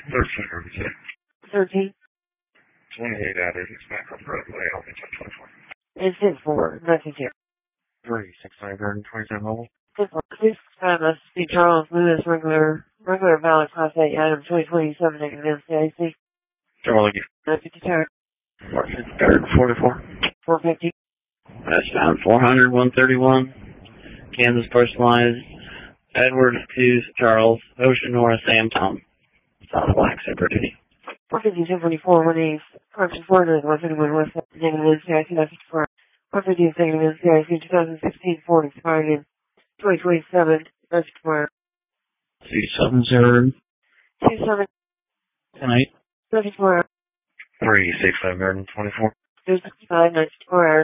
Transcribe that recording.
13. 13. 28 adders, back up Broadway, I'll be 24. It's 10-4, 92. 3, 627 mobile. 10-4, 6 S.C. Charles Lewis, regular valid class 8, item 2027, negative NCIC. Charlie again. 952. March 3rd, 44. 450. Westbound 400, 131. Kansas personalized. Edwards to Charles, Ocean North, Sam Tom. South Black, Super Duty. 450, 1044, 180, correction 400, 151, West, negative NCIC, 954. 450, negative NCIC, 2016, 40, expired in 2027, 964. 270. 27, 10-8. 34, 3, 6, 7, 24. 265, 964.